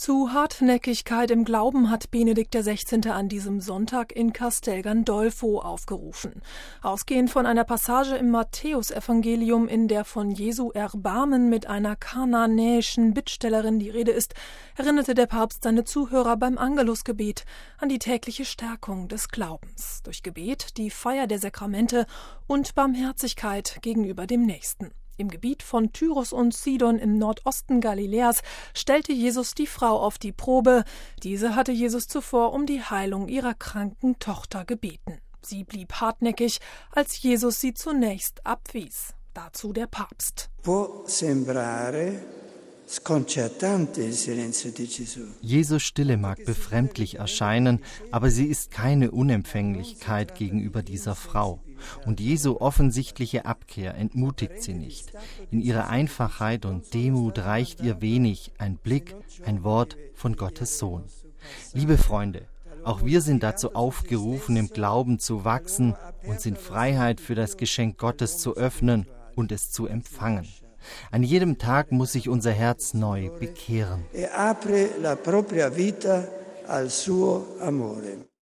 Zu Hartnäckigkeit im Glauben hat Benedikt XVI. An diesem Sonntag in Castel Gandolfo aufgerufen. Ausgehend von einer Passage im Matthäusevangelium, in der von Jesu Erbarmen mit einer kanaanäischen Bittstellerin die Rede ist, erinnerte der Papst seine Zuhörer beim Angelusgebet an die tägliche Stärkung des Glaubens durch Gebet, die Feier der Sakramente und Barmherzigkeit gegenüber dem Nächsten. Im Gebiet von Tyrus und Sidon im Nordosten Galiläas stellte Jesus die Frau auf die Probe. Diese hatte Jesus zuvor um die Heilung ihrer kranken Tochter gebeten. Sie blieb hartnäckig, als Jesus sie zunächst abwies. Dazu der Papst. Jesu Stille mag befremdlich erscheinen, aber sie ist keine Unempfänglichkeit gegenüber dieser Frau. Und Jesu offensichtliche Abkehr entmutigt sie nicht. In ihrer Einfachheit und Demut reicht ihr wenig ein Blick, ein Wort von Gottes Sohn. Liebe Freunde, auch wir sind dazu aufgerufen, im Glauben zu wachsen, uns in Freiheit für das Geschenk Gottes zu öffnen und es zu empfangen. An jedem Tag muss sich unser Herz neu bekehren. E apre la propria vita al suo amore.